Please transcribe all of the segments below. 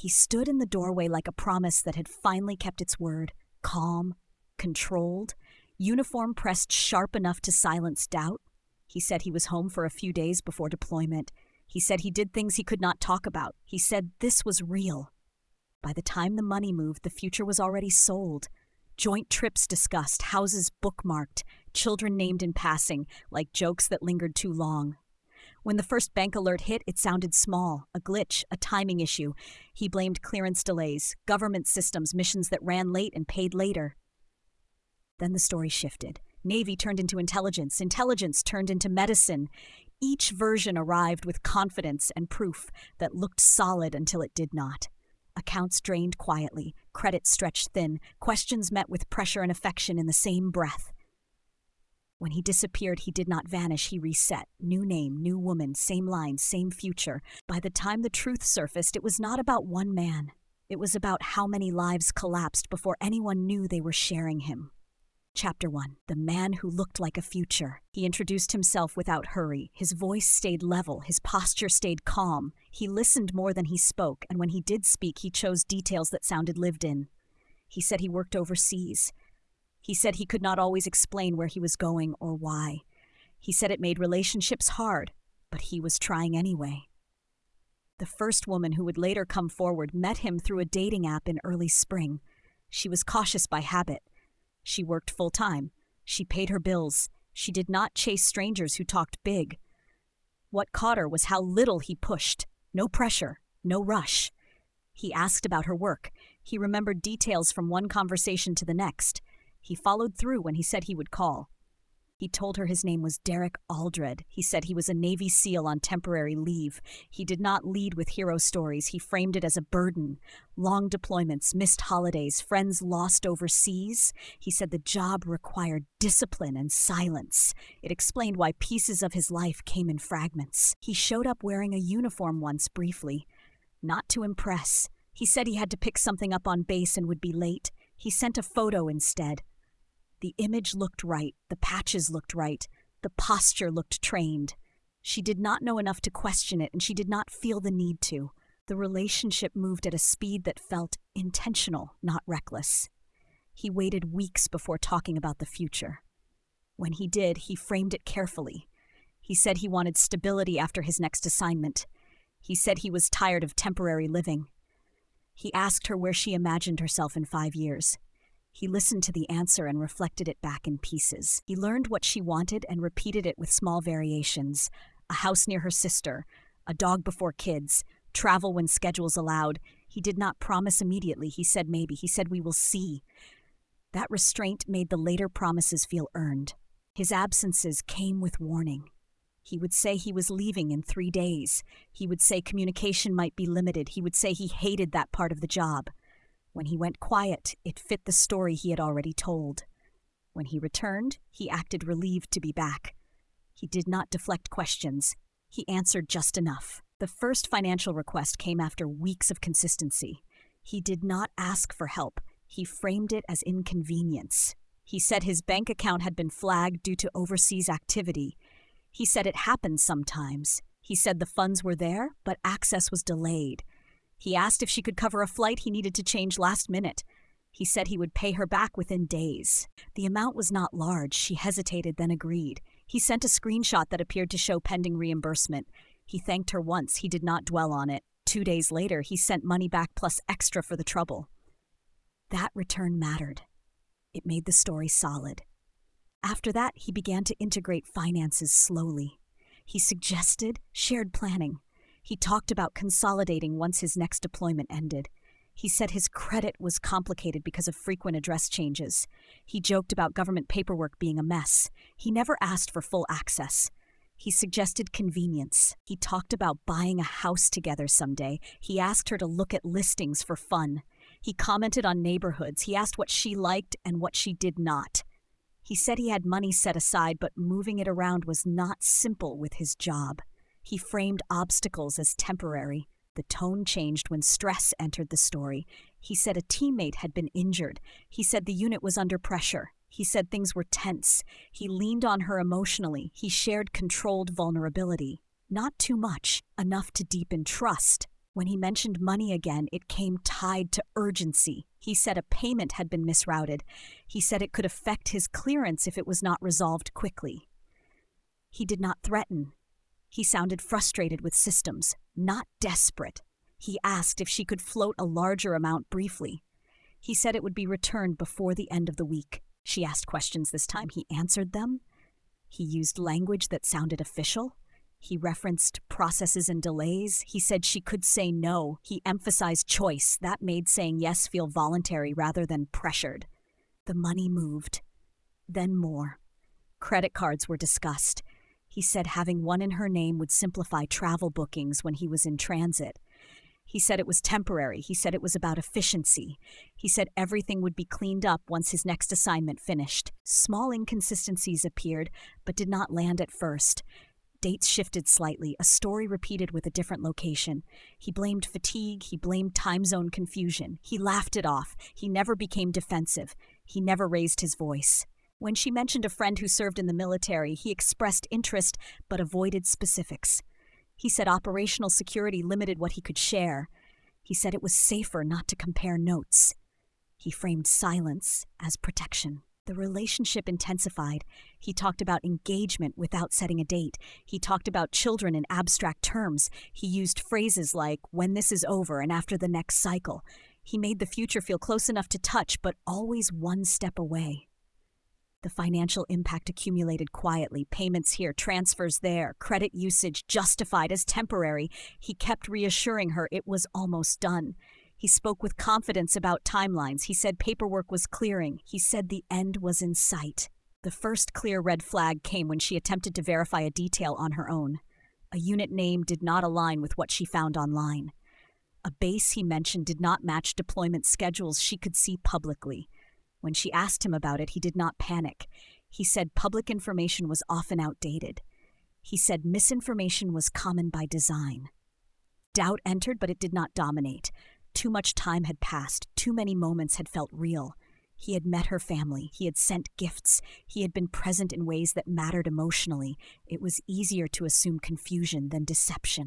He stood in the doorway like a promise that had finally kept its word, calm, controlled, uniform pressed sharp enough to silence doubt. He said he was home for a few days before deployment. He said he did things he could not talk about. He said this was real. By the time the money moved, the future was already sold. Joint trips discussed, houses bookmarked, children named in passing, like jokes that lingered too long. When the first bank alert hit, it sounded small, a glitch, a timing issue. He blamed clearance delays, government systems, missions that ran late and paid later. Then the story shifted. Navy turned into intelligence. Intelligence turned into medicine. Each version arrived with confidence and proof that looked solid until it did not. Accounts drained quietly, credit stretched thin, questions met with pressure and affection in the same breath. When he disappeared, he did not vanish, he reset. New name, new woman, same line, same future. By the time the truth surfaced, it was not about one man. It was about how many lives collapsed before anyone knew they were sharing him. Chapter 1. The Man Who Looked Like a Future. He introduced himself without hurry. His voice stayed level. His posture stayed calm. He listened more than he spoke, and when he did speak, he chose details that sounded lived in. He said he worked overseas. He said he could not always explain where he was going or why. He said it made relationships hard, but he was trying anyway. The first woman who would later come forward met him through a dating app in early spring. She was cautious by habit. She worked full-time. She paid her bills. She did not chase strangers who talked big. What caught her was how little he pushed. No pressure, no rush. He asked about her work. He remembered details from one conversation to the next. He followed through when he said he would call. He told her his name was Derek Aldred. He said he was a Navy SEAL on temporary leave. He did not lead with hero stories. He framed it as a burden. Long deployments, missed holidays, friends lost overseas. He said the job required discipline and silence. It explained why pieces of his life came in fragments. He showed up wearing a uniform once briefly, not to impress. He said he had to pick something up on base and would be late. He sent a photo instead. The image looked right, the patches looked right, the posture looked trained. She did not know enough to question it, and she did not feel the need to. The relationship moved at a speed that felt intentional, not reckless. He waited weeks before talking about the future. When he did, he framed it carefully. He said he wanted stability after his next assignment. He said he was tired of temporary living. He asked her where she imagined herself in 5 years. He listened to the answer and reflected it back in pieces. He learned what she wanted and repeated it with small variations. A house near her sister, a dog before kids, travel when schedules allowed. He did not promise immediately. He said maybe. He said we will see. That restraint made the later promises feel earned. His absences came with warning. He would say he was leaving in 3 days. He would say communication might be limited. He would say he hated that part of the job. When he went quiet, it fit the story he had already told. When he returned, he acted relieved to be back. He did not deflect questions. He answered just enough. The first financial request came after weeks of consistency. He did not ask for help. He framed it as inconvenience. He said his bank account had been flagged due to overseas activity. He said it happened sometimes. He said the funds were there, but access was delayed. He asked if she could cover a flight he needed to change last minute. He said he would pay her back within days. The amount was not large. She hesitated, then agreed. He sent a screenshot that appeared to show pending reimbursement. He thanked her once. He did not dwell on it. 2 days later, he sent money back plus extra for the trouble. That return mattered. It made the story solid. After that, he began to integrate finances slowly. He suggested shared planning. He talked about consolidating once his next deployment ended. He said his credit was complicated because of frequent address changes. He joked about government paperwork being a mess. He never asked for full access. He suggested convenience. He talked about buying a house together someday. He asked her to look at listings for fun. He commented on neighborhoods. He asked what she liked and what she did not. He said he had money set aside, but moving it around was not simple with his job. He framed obstacles as temporary. The tone changed when stress entered the story. He said a teammate had been injured. He said the unit was under pressure. He said things were tense. He leaned on her emotionally. He shared controlled vulnerability. Not too much, enough to deepen trust. When he mentioned money again, it came tied to urgency. He said a payment had been misrouted. He said it could affect his clearance if it was not resolved quickly. He did not threaten. He sounded frustrated with systems, not desperate. He asked if she could float a larger amount briefly. He said it would be returned before the end of the week. She asked questions this time. He answered them. He used language that sounded official. He referenced processes and delays. He said she could say no. He emphasized choice. That made saying yes feel voluntary rather than pressured. The money moved. Then more. Credit cards were discussed. He said having one in her name would simplify travel bookings when he was in transit. He said it was temporary. He said it was about efficiency. He said everything would be cleaned up once his next assignment finished. Small inconsistencies appeared, but did not land at first. Dates shifted slightly, a story repeated with a different location. He blamed fatigue, he blamed time zone confusion. He laughed it off. He never became defensive. He never raised his voice. When she mentioned a friend who served in the military, he expressed interest but avoided specifics. He said operational security limited what he could share. He said it was safer not to compare notes. He framed silence as protection. The relationship intensified. He talked about engagement without setting a date. He talked about children in abstract terms. He used phrases like, when this is over and after the next cycle. He made the future feel close enough to touch, but always one step away. The financial impact accumulated quietly. Payments here, transfers there, credit usage justified as temporary. He kept reassuring her it was almost done. He spoke with confidence about timelines. He said paperwork was clearing. He said the end was in sight. The first clear red flag came when she attempted to verify a detail on her own. A unit name did not align with what she found online. A base he mentioned did not match deployment schedules she could see publicly. When she asked him about it, he did not panic. He said public information was often outdated. He said misinformation was common by design. Doubt entered, but it did not dominate. Too much time had passed. Too many moments had felt real. He had met her family. He had sent gifts. He had been present in ways that mattered emotionally. It was easier to assume confusion than deception.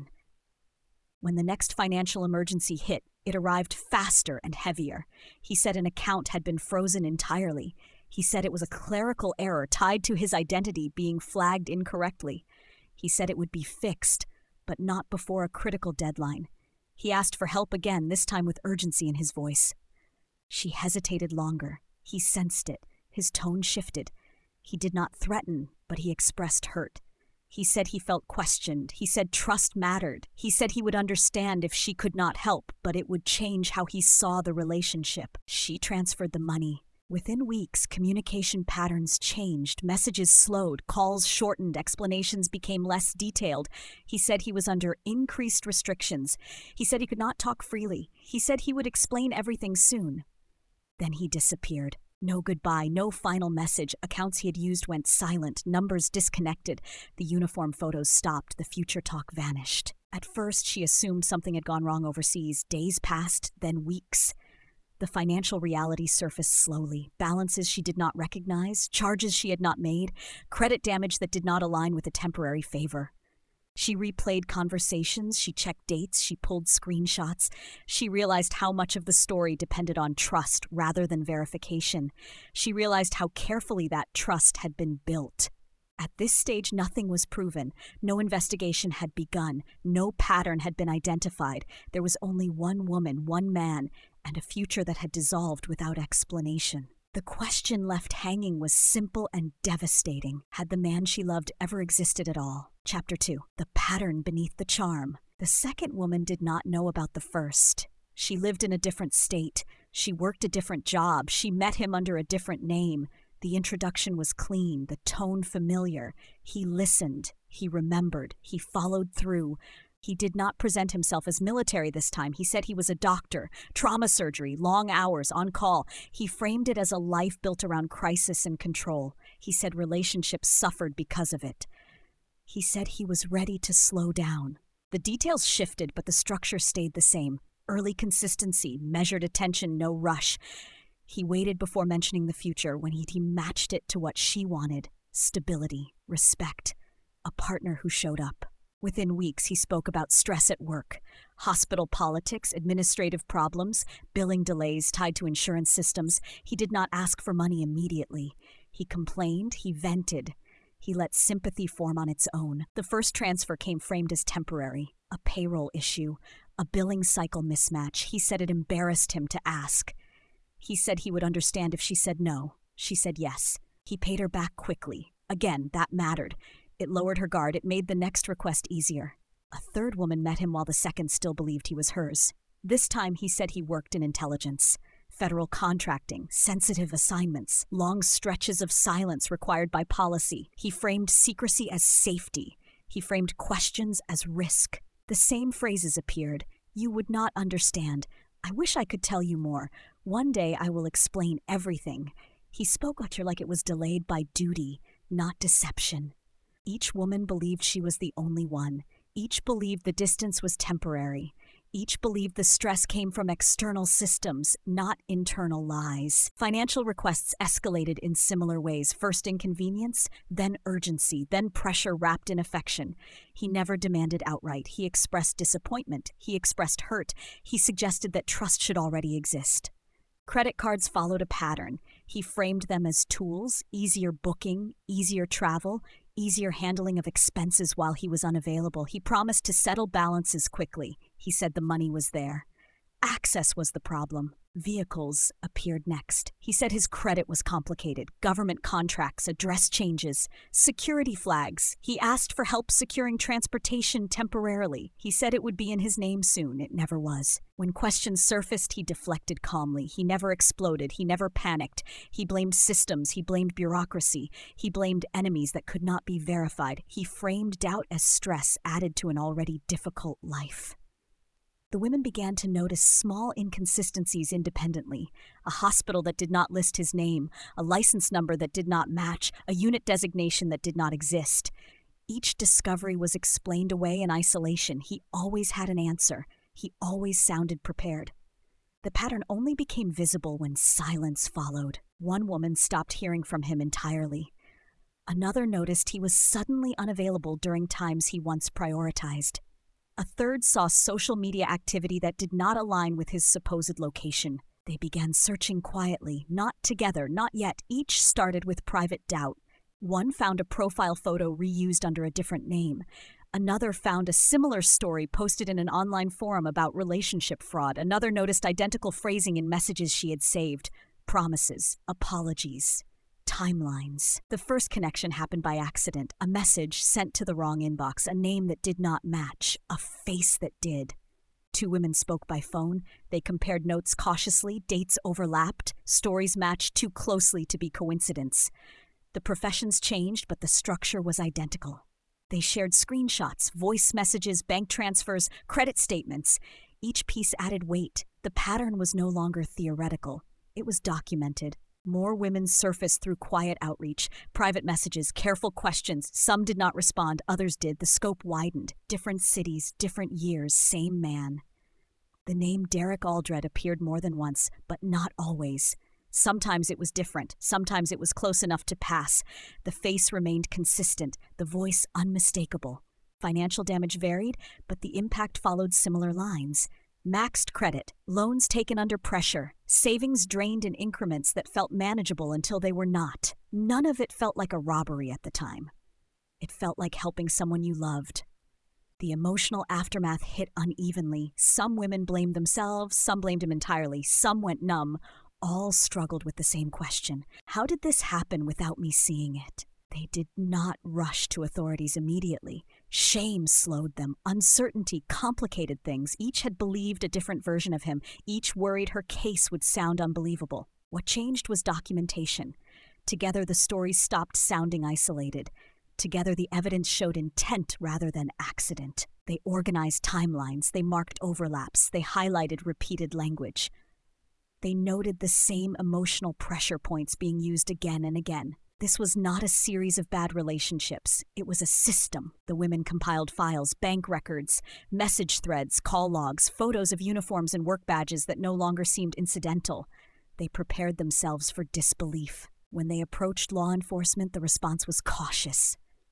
When the next financial emergency hit, it arrived faster and heavier. He said an account had been frozen entirely. He said it was a clerical error tied to his identity being flagged incorrectly. He said it would be fixed, but not before a critical deadline. He asked for help again, this time with urgency in his voice. She hesitated longer. He sensed it. His tone shifted. He did not threaten, but he expressed hurt. He said he felt questioned. He said trust mattered. He said he would understand if she could not help, but it would change how he saw the relationship. She transferred the money. Within weeks, communication patterns changed. Messages slowed, calls shortened, explanations became less detailed. He said he was under increased restrictions. He said he could not talk freely. He said he would explain everything soon. Then he disappeared. No goodbye, no final message. Accounts he had used went silent, numbers disconnected. The uniform photos stopped, the future talk vanished. At first, she assumed something had gone wrong overseas. Days passed, then weeks. The financial reality surfaced slowly. Balances she did not recognize, charges she had not made, credit damage that did not align with a temporary favor. She replayed conversations, she checked dates, she pulled screenshots. She realized how much of the story depended on trust rather than verification. She realized how carefully that trust had been built. At this stage, nothing was proven. No investigation had begun. No pattern had been identified. There was only one woman, one man, and a future that had dissolved without explanation. The question left hanging was simple and devastating. Had the man she loved ever existed at all? Chapter 2. The pattern beneath the charm. The second woman did not know about the first. She lived in a different state. She worked a different job. She met him under a different name. The introduction was clean, the tone familiar. He listened. He remembered. He followed through. He did not present himself as military this time. He said he was a doctor, trauma surgery, long hours, on call. He framed it as a life built around crisis and control. He said relationships suffered because of it. He said he was ready to slow down. The details shifted, but the structure stayed the same. Early consistency, measured attention, no rush. He waited before mentioning the future when he matched it to what she wanted. Stability, respect, a partner who showed up. Within weeks, he spoke about stress at work, hospital politics, administrative problems, billing delays tied to insurance systems. He did not ask for money immediately. He complained, he vented. He let sympathy form on its own. The first transfer came framed as temporary, a payroll issue, a billing cycle mismatch. He said it embarrassed him to ask. He said he would understand if she said no. She said yes. He paid her back quickly. Again, that mattered. It lowered her guard. It made the next request easier. A third woman met him while the second still believed he was hers. This time he said he worked in intelligence. Federal contracting, sensitive assignments, long stretches of silence required by policy. He framed secrecy as safety. He framed questions as risk. The same phrases appeared. You would not understand. I wish I could tell you more. One day I will explain everything. He spoke like it was delayed by duty, not deception. Each woman believed she was the only one. Each believed the distance was temporary. Each believed the stress came from external systems, not internal lies. Financial requests escalated in similar ways, first inconvenience, then urgency, then pressure wrapped in affection. He never demanded outright. He expressed disappointment. He expressed hurt. He suggested that trust should already exist. Credit cards followed a pattern. He framed them as tools, easier booking, easier travel, easier handling of expenses while he was unavailable. He promised to settle balances quickly. He said the money was there. Access was the problem. Vehicles appeared next. He said his credit was complicated. Government contracts, address changes, security flags. He asked for help securing transportation temporarily. He said it would be in his name soon. It never was. When questions surfaced, he deflected calmly. He never exploded. He never panicked. He blamed systems. He blamed bureaucracy. He blamed enemies that could not be verified. He framed doubt as stress added to an already difficult life. The women began to notice small inconsistencies independently. A hospital that did not list his name, a license number that did not match, a unit designation that did not exist. Each discovery was explained away in isolation. He always had an answer. He always sounded prepared. The pattern only became visible when silence followed. One woman stopped hearing from him entirely. Another noticed he was suddenly unavailable during times he once prioritized. A third saw social media activity that did not align with his supposed location. They began searching quietly, not together, not yet. Each started with private doubt. One found a profile photo reused under a different name. Another found a similar story posted in an online forum about relationship fraud. Another noticed identical phrasing in messages she had saved. Promises, apologies, timelines. The first connection happened by accident. A message sent to the wrong inbox, a name that did not match, a face that did. Two women spoke by phone. They compared notes cautiously. Dates overlapped. Stories matched too closely to be coincidence. The professions changed, but the structure was identical. They shared screenshots, voice messages, bank transfers, credit statements. Each piece added weight. The pattern was no longer theoretical. It was documented. More women surfaced through quiet outreach, private messages, careful questions. Some did not respond, others did. The scope widened. Different cities, different years, same man. The name Derek Aldred appeared more than once, but not always. Sometimes it was different. Sometimes it was close enough to pass. The face remained consistent, the voice unmistakable. Financial damage varied, but the impact followed similar lines. Maxed credit, loans taken under pressure, savings drained in increments that felt manageable until they were not. None of it felt like a robbery at the time. It felt like helping someone you loved. The emotional aftermath hit unevenly. Some women blamed themselves, some blamed him entirely, some went numb. All struggled with the same question. How did this happen without me seeing it? They did not rush to authorities immediately. Shame slowed them. Uncertainty complicated things. Each had believed a different version of him. Each worried her case would sound unbelievable. What changed was documentation. Together, the stories stopped sounding isolated. Together, the evidence showed intent rather than accident. They organized timelines. They marked overlaps. They highlighted repeated language. They noted the same emotional pressure points being used again and again. This was not a series of bad relationships. It was a system. The women compiled files, bank records, message threads, call logs, photos of uniforms and work badges that no longer seemed incidental. They prepared themselves for disbelief. When they approached law enforcement, the response was cautious.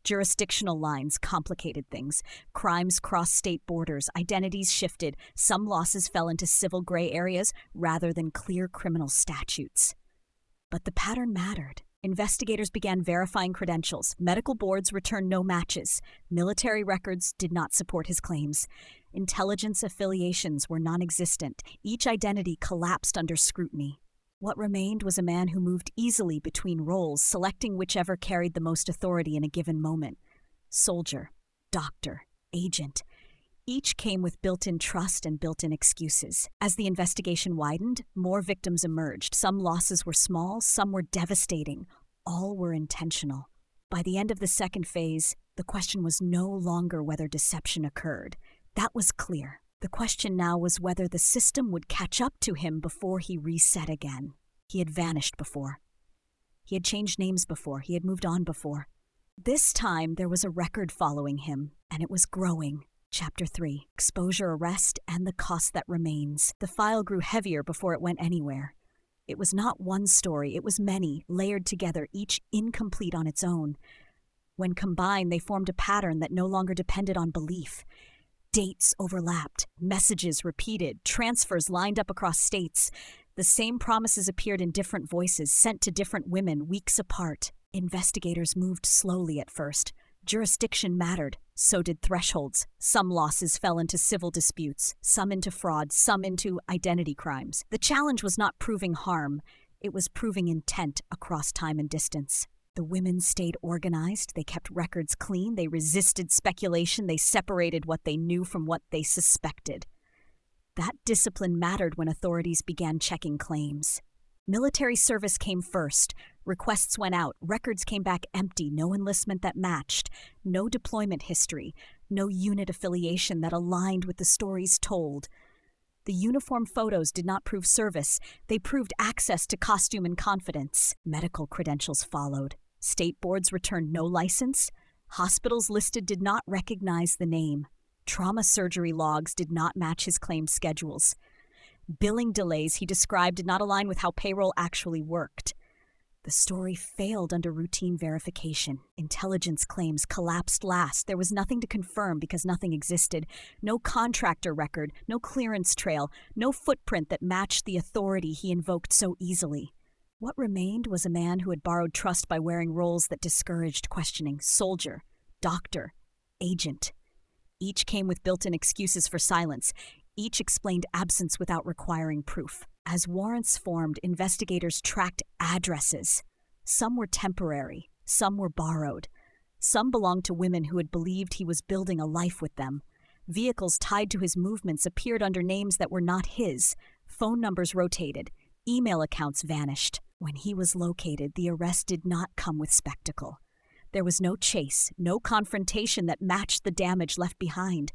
Jurisdictional lines complicated things. Crimes crossed state borders, identities shifted, some losses fell into civil gray areas rather than clear criminal statutes. But the pattern mattered. Investigators began verifying credentials. Medical boards returned no matches. Military records did not support his claims. Intelligence affiliations were non-existent. Each identity collapsed under scrutiny. What remained was a man who moved easily between roles, selecting whichever carried the most authority in a given moment. Soldier, doctor, agent. Each came with built-in trust and built-in excuses. As the investigation widened, more victims emerged. Some losses were small, some were devastating. All were intentional. By the end of the second phase, the question was no longer whether deception occurred. That was clear. The question now was whether the system would catch up to him before he reset again. He had vanished before. He had changed names before. He had moved on before. This time, there was a record following him, and it was growing. Chapter 3, Exposure, Arrest, and the Cost That Remains. The file grew heavier before it went anywhere. It was not one story, it was many, layered together, each incomplete on its own. When combined, they formed a pattern that no longer depended on belief. Dates overlapped, messages repeated, transfers lined up across states. The same promises appeared in different voices, sent to different women, weeks apart. Investigators moved slowly at first. Jurisdiction mattered, so did thresholds. Some losses fell into civil disputes, some into fraud, some into identity crimes. The challenge was not proving harm, it was proving intent across time and distance. The women stayed organized, they kept records clean, they resisted speculation, they separated what they knew from what they suspected. That discipline mattered when authorities began checking claims. Military service came first. Requests went out. Records came back empty. No enlistment that matched. No deployment history. No unit affiliation that aligned with the stories told. The uniform photos did not prove service. They proved access to costume and confidence. Medical credentials followed. State boards returned no license. Hospitals listed did not recognize the name. Trauma surgery logs did not match his claimed schedules. Billing delays he described did not align with how payroll actually worked. The story failed under routine verification. Intelligence claims collapsed last. There was nothing to confirm because nothing existed. No contractor record, no clearance trail, no footprint that matched the authority he invoked so easily. What remained was a man who had borrowed trust by wearing roles that discouraged questioning. Soldier, doctor, agent. Each came with built-in excuses for silence. Each explained absence without requiring proof. As warrants formed, investigators tracked addresses. Some were temporary, some were borrowed. Some belonged to women who had believed he was building a life with them. Vehicles tied to his movements appeared under names that were not his. Phone numbers rotated. Email accounts vanished. When he was located, the arrest did not come with spectacle. There was no chase, no confrontation that matched the damage left behind.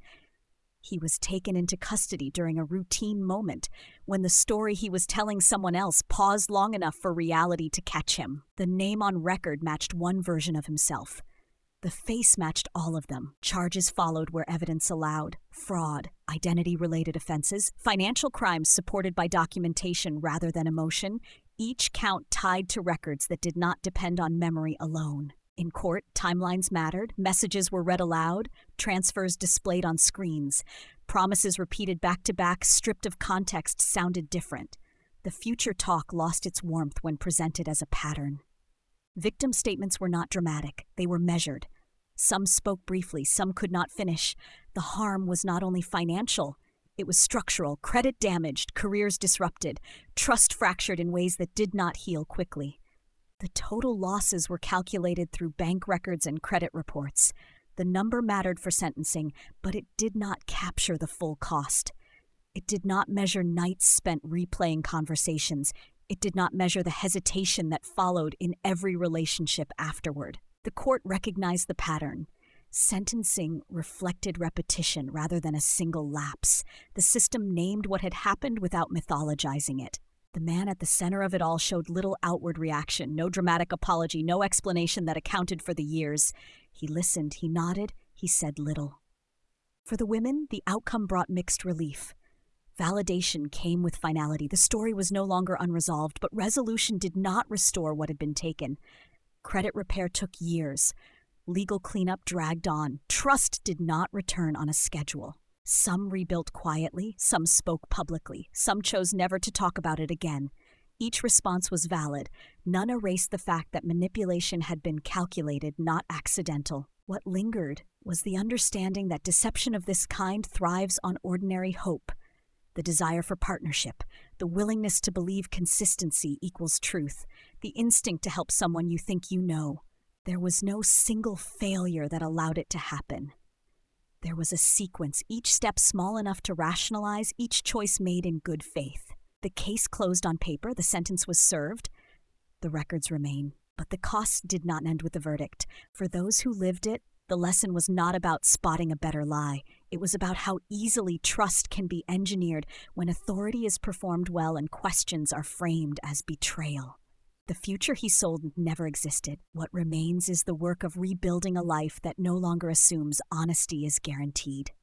He was taken into custody during a routine moment when the story he was telling someone else paused long enough for reality to catch him. The name on record matched one version of himself. The face matched all of them. Charges followed where evidence allowed. Fraud, identity-related offenses, financial crimes supported by documentation rather than emotion, each count tied to records that did not depend on memory alone. In court, timelines mattered, messages were read aloud, transfers displayed on screens. Promises repeated back-to-back, stripped of context, sounded different. The future talk lost its warmth when presented as a pattern. Victim statements were not dramatic, they were measured. Some spoke briefly, some could not finish. The harm was not only financial, it was structural, credit damaged, careers disrupted, trust fractured in ways that did not heal quickly. The total losses were calculated through bank records and credit reports. The number mattered for sentencing, but it did not capture the full cost. It did not measure nights spent replaying conversations. It did not measure the hesitation that followed in every relationship afterward. The court recognized the pattern. Sentencing reflected repetition rather than a single lapse. The system named what had happened without mythologizing it. The man at the center of it all showed little outward reaction, no dramatic apology, no explanation that accounted for the years. He listened, he nodded, he said little. For the women, the outcome brought mixed relief. Validation came with finality. The story was no longer unresolved, but resolution did not restore what had been taken. Credit repair took years. Legal cleanup dragged on. Trust did not return on a schedule. Some rebuilt quietly, some spoke publicly, some chose never to talk about it again. Each response was valid. None erased the fact that manipulation had been calculated, not accidental. What lingered was the understanding that deception of this kind thrives on ordinary hope, the desire for partnership, the willingness to believe consistency equals truth, the instinct to help someone you think you know. There was no single failure that allowed it to happen. There was a sequence, each step small enough to rationalize, each choice made in good faith. The case closed on paper, the sentence was served. The records remain. But the cost did not end with the verdict. For those who lived it, the lesson was not about spotting a better lie. It was about how easily trust can be engineered when authority is performed well and questions are framed as betrayal. The future he sold never existed. What remains is the work of rebuilding a life that no longer assumes honesty is guaranteed.